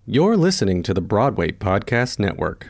You're listening to the Broadway Podcast Network.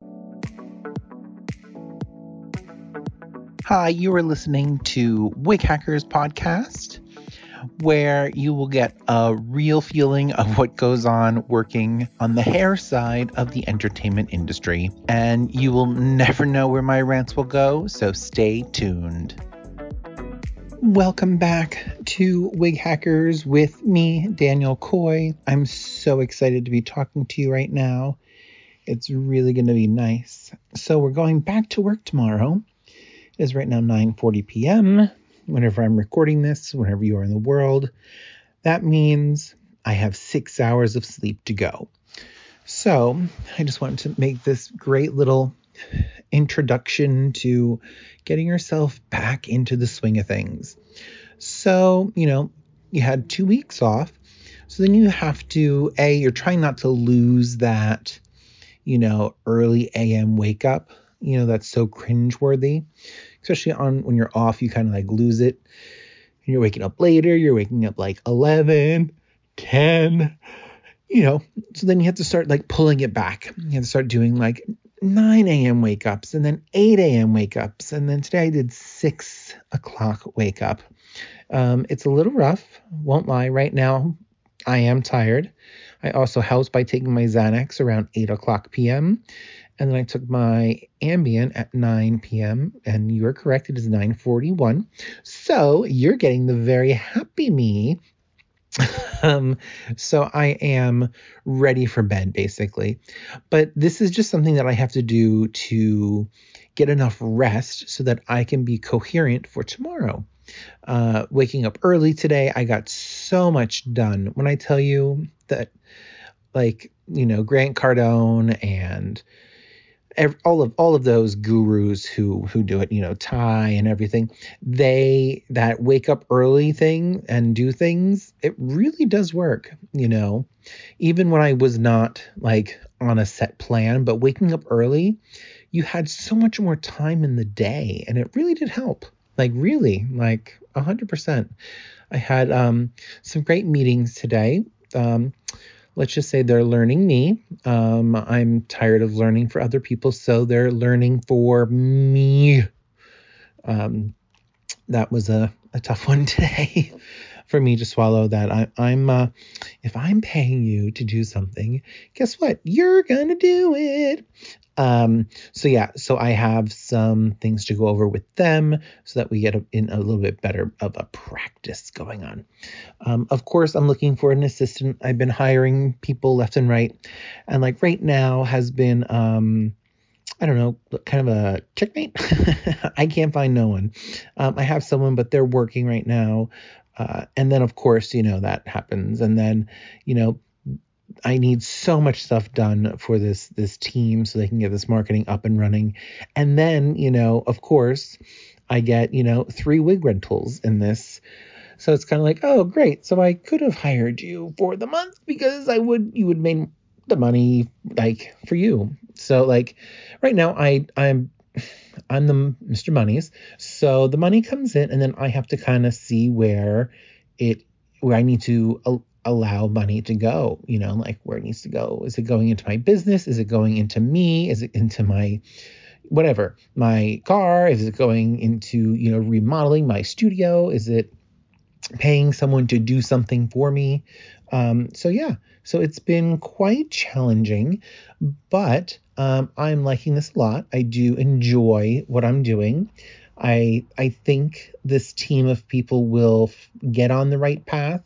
Hi, you are listening to Wig Hackers Podcast, where you will get a real feeling of what goes on working on the hair side of the entertainment industry. And you will never know where my rants will go, so stay tuned. Welcome back to Wig Hackers with me, Daniel Coy. I'm so excited to be talking to you right now. It's really going to be nice. So we're going back to work tomorrow. It is right now 9:40 p.m. Whenever I'm recording this, whenever you are in the world, that means I have 6 hours of sleep to go. So I just wanted to make this great little introduction to getting yourself back into the swing of things. So, you had 2 weeks off. So then you have to, you're trying not to lose that, early AM wake up, that's so cringeworthy, especially when you're off, you kind of like lose it. And you're waking up later, you're waking up like 11, 10, so then you have to start like pulling it back. You have to start doing like 9 a.m. wake ups and then 8 a.m. wake ups. And then today I did 6 o'clock wake up. It's a little rough, won't lie. Right now, I am tired. I also helped by taking my Xanax around 8 o'clock p.m. And then I took my Ambien at 9 p.m. And you are correct, it is 9:41. So you're getting the very happy me. So I am ready for bed, basically. But this is just something that I have to do to get enough rest so that I can be coherent for tomorrow. Waking up early today, I got so much done. When I tell you that, Grant Cardone and all of those gurus who do it, Ty and everything, that wake up early thing and do things, it really does work, even when I was not like on a set plan, but waking up early, you had so much more time in the day and it really did help. Really, 100%. I had some great meetings today. Let's just say they're learning me. I'm tired of learning for other people, so they're learning for me. That was a tough one today for me to swallow. That I'm if I'm paying you to do something, guess what? You're gonna do it. So I have some things to go over with them so that we get in a little bit better of a practice going on. Of course, I'm looking for an assistant. I've been hiring people left and right. And right now has been, I don't know, kind of a checkmate. I can't find no one. I have someone, but they're working right now. And then, of course, that happens. And then, I need so much stuff done for this team so they can get this marketing up and running. And then, of course, I get, 3 wig rentals in this. So it's kind of like, oh, great. So I could have hired you for the month because you would make the money for you. So right now I'm the Mr. Monies. So the money comes in and then I have to kind of see where I need to allow money to go, where it needs to go. Is it going into my business? Is it going into me? Is it into my whatever, my car? Is it going into, remodeling my studio? Is it paying someone to do something for me? So it's been quite challenging, but I'm liking this a lot. I do enjoy what I'm doing. I think this team of people will get on the right path.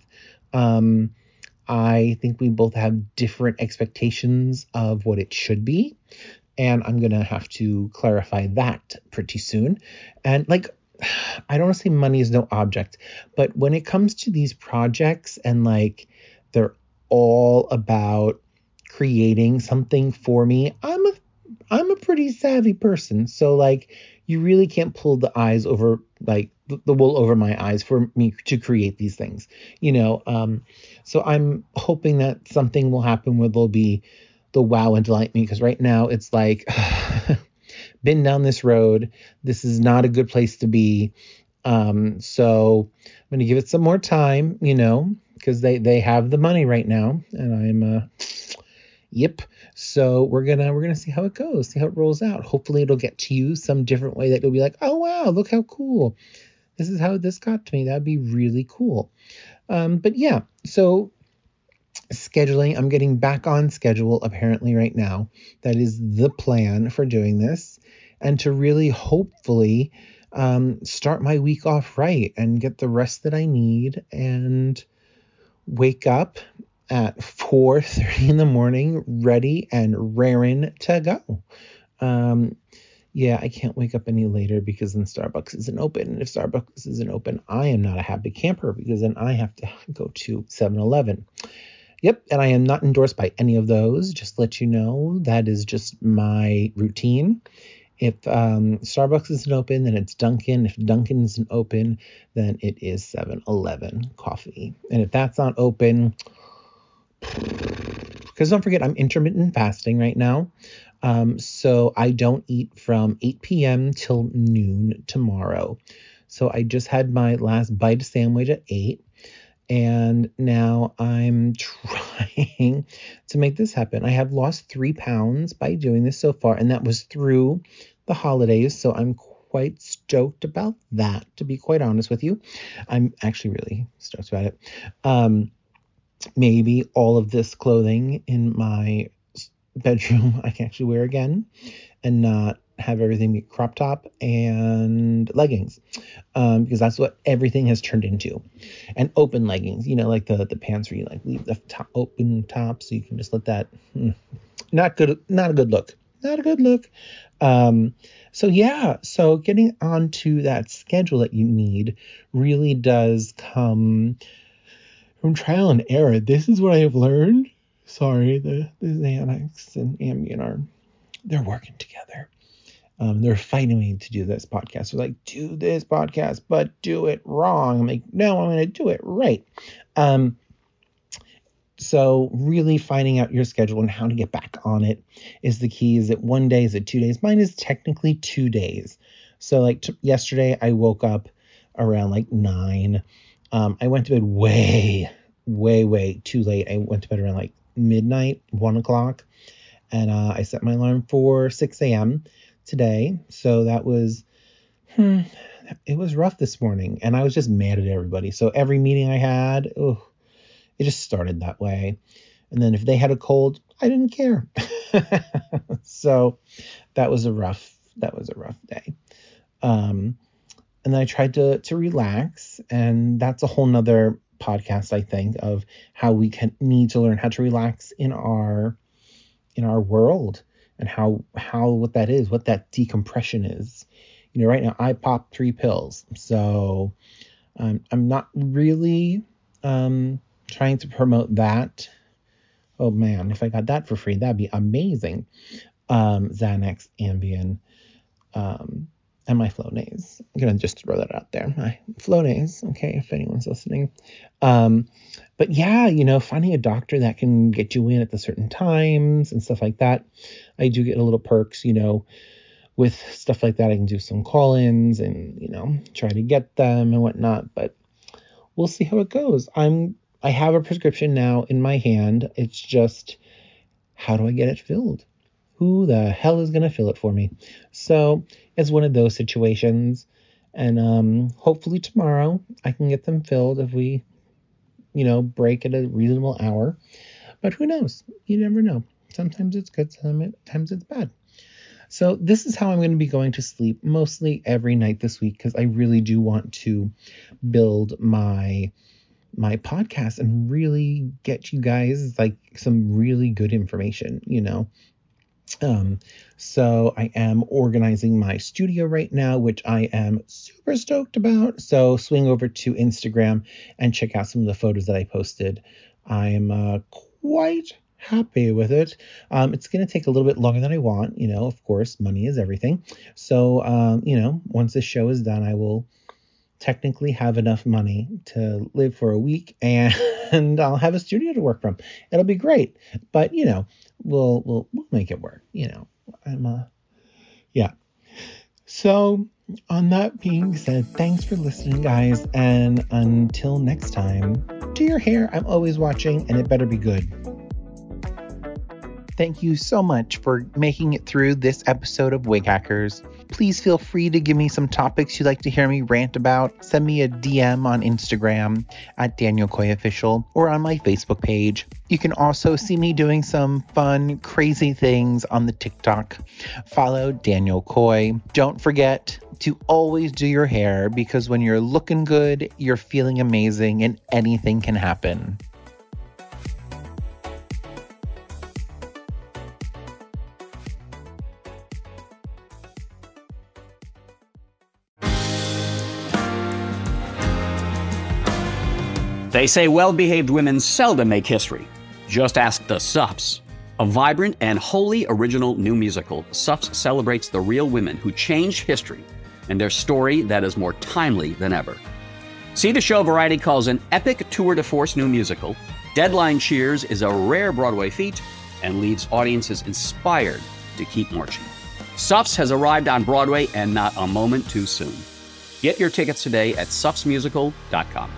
I think we both have different expectations of what it should be, and I'm going to have to clarify that pretty soon. And I don't want to say money is no object, but when it comes to these projects and they're all about creating something for me, I'm a pretty savvy person. So you really can't pull the eyes over the wool over my eyes for me to create these things, so I'm hoping that something will happen where there'll be the wow and delight me, because right now it's been down this road. This is not a good place to be. So I'm going to give it some more time, because they have the money right now, and Yep. So we're gonna see how it goes, see how it rolls out. Hopefully it'll get to you some different way that you'll be like, oh wow, look how cool. This is how this got to me. That'd be really cool. But yeah, so scheduling, I'm getting back on schedule apparently right now. That is the plan for doing this, and to really hopefully start my week off right and get the rest that I need and wake up at 4:30 in the morning ready and raring to go. Yeah, I can't wake up any later because then Starbucks isn't open. And if Starbucks isn't open, I am not a happy camper because then I have to go to 7-Eleven. Yep, and I am not endorsed by any of those. Just to let you know, that is just my routine. If Starbucks isn't open, then it's Dunkin'. If Dunkin' isn't open, then it is 7-Eleven coffee. And if that's not open, because don't forget, I'm intermittent fasting right now. So I don't eat from 8 p.m. till noon tomorrow. So I just had my last bite of sandwich at 8. And now I'm trying to make this happen. I have lost 3 pounds by doing this so far, and that was through the holidays. So I'm quite stoked about that, to be quite honest with you. I'm actually really stoked about it. Maybe all of this clothing in my bedroom I can actually wear again and not have everything be crop top and leggings, because that's what everything has turned into. And open leggings, like the pants where you like leave the top open top so you can just let that not a good look. So yeah, so getting onto that schedule that you need really does come from trial and error. This is what I have learned. Sorry, the Xanax and Ambien they're working together. They're fighting me to do this podcast. They're like, do this podcast, but do it wrong. I'm like, no, I'm going to do it right. So really finding out your schedule and how to get back on it is the key. Is it 1 day? Is it 2 days? Mine is technically 2 days. So like yesterday, I woke up around like 9. I went to bed way too late. I went to bed around like midnight, 1 o'clock. And I set my alarm for 6 a.m. today. So that was, it was rough this morning. And I was just mad at everybody. So every meeting I had, it just started that way. And then if they had a cold, I didn't care. So that was a rough day. And then I tried to relax. And that's a whole nother podcast, I think, of how we need to learn how to relax in our world, and how what that is, what that decompression is. Right now I popped 3 pills, so I'm not really trying to promote that. Oh man, if I got that for free, that'd be amazing. Xanax, Ambien, and my Flonase. I'm gonna just throw that out there. My Flonase, okay, if anyone's listening. But yeah, finding a doctor that can get you in at the certain times and stuff like that. I do get a little perks, with stuff like that. I can do some call-ins and, try to get them and whatnot, but we'll see how it goes. I have a prescription now in my hand. It's just, how do I get it filled? Who the hell is going to fill it for me? So it's one of those situations. And hopefully tomorrow I can get them filled if we, break at a reasonable hour. But who knows? You never know. Sometimes it's good, sometimes it's bad. So this is how I'm going to be going to sleep mostly every night this week, because I really do want to build my podcast and really get you guys like some really good information, So I am organizing my studio right now, which I am super stoked about. So swing over to Instagram and check out some of the photos that I posted. I'm quite happy with it. It's going to take a little bit longer than I want. Of course, money is everything. So, once this show is done, I will technically have enough money to live for a week, and I'll have a studio to work from. It'll be great. But, we'll make it work. Yeah. So on that being said, thanks for listening, guys. And until next time, do your hair. I'm always watching, and it better be good. Thank you so much for making it through this episode of Wig Hackers. Please feel free to give me some topics you'd like to hear me rant about. Send me a DM on Instagram at Daniel Coy Official or on my Facebook page. You can also see me doing some fun, crazy things on the TikTok. Follow Daniel Coy. Don't forget to always do your hair, because when you're looking good, you're feeling amazing and anything can happen. They say well-behaved women seldom make history. Just ask the Suffs. A vibrant and wholly original new musical, Suffs celebrates the real women who changed history and their story that is more timely than ever. See the show Variety calls an epic tour de force new musical. Deadline cheers is a rare Broadway feat and leaves audiences inspired to keep marching. Suffs has arrived on Broadway, and not a moment too soon. Get your tickets today at suffsmusical.com.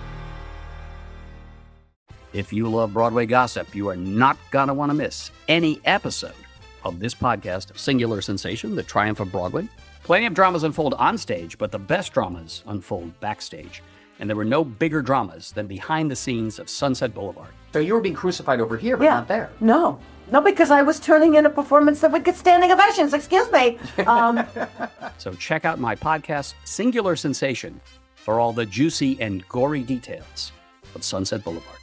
If you love Broadway gossip, you are not going to want to miss any episode of this podcast, Singular Sensation, The Triumph of Broadway. Plenty of dramas unfold on stage, but the best dramas unfold backstage. And there were no bigger dramas than behind the scenes of Sunset Boulevard. So you were being crucified over here, but not there. No, because I was turning in a performance that would get standing ovations. Excuse me. So check out my podcast, Singular Sensation, for all the juicy and gory details of Sunset Boulevard.